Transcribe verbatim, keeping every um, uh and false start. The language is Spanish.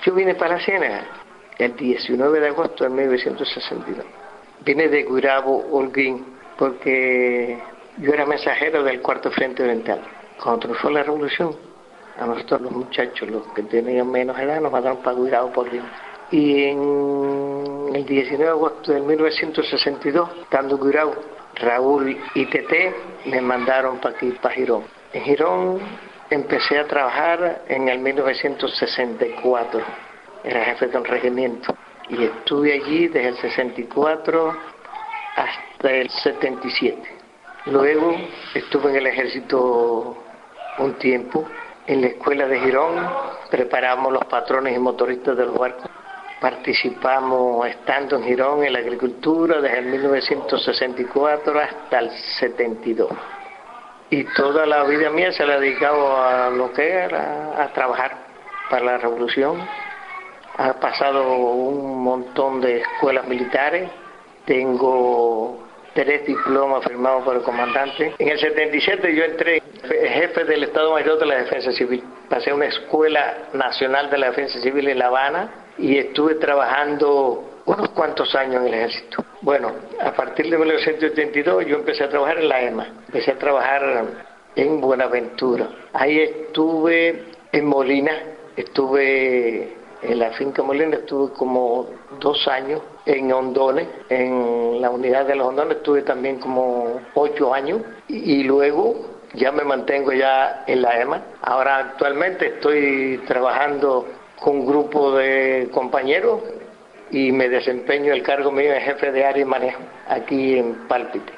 Yo vine para la Ciénaga el diecinueve de agosto de mil novecientos sesenta y dos. Vine de Gurabo, Holguín, porque yo era mensajero del Cuarto Frente Oriental. Cuando triunfó la revolución, a nosotros los muchachos, los que tenían menos edad, nos mandaron para Gurabo, por Holguín. Y en el diecinueve de agosto de mil novecientos sesenta y dos, estando en Gurabo, Raúl y Teté me mandaron para aquí, para Girón. En Girón empecé a trabajar en el mil novecientos sesenta y cuatro, era jefe de un regimiento, y estuve allí desde el sesenta y cuatro hasta el setenta y siete. Luego estuve en el ejército un tiempo, en la escuela de Girón, preparamos los patrones y motoristas de los barcos. Participamos estando en Girón en la agricultura desde el mil novecientos sesenta y cuatro hasta el setenta y dos. Y toda la vida mía se la he dedicado a lo que era, a trabajar para la revolución. He pasado un montón de escuelas militares, tengo tres diplomas firmados por el comandante. En el setenta y siete yo entré jefe del Estado Mayor de la Defensa Civil. Pasé a una escuela nacional de la Defensa Civil en La Habana y estuve trabajando unos cuantos años en el ejército. Bueno, a partir de mil novecientos setenta y dos yo empecé a trabajar en la E M A, empecé a trabajar en Buenaventura. Ahí estuve en Molina, estuve en la finca Molina, estuve como dos años. En Hondones, en la unidad de los Hondones estuve también como ocho años y, y luego ya me mantengo ya en la E M A. Ahora actualmente estoy trabajando con un grupo de compañeros y me desempeño el cargo mío de jefe de área y manejo aquí en Pálpite.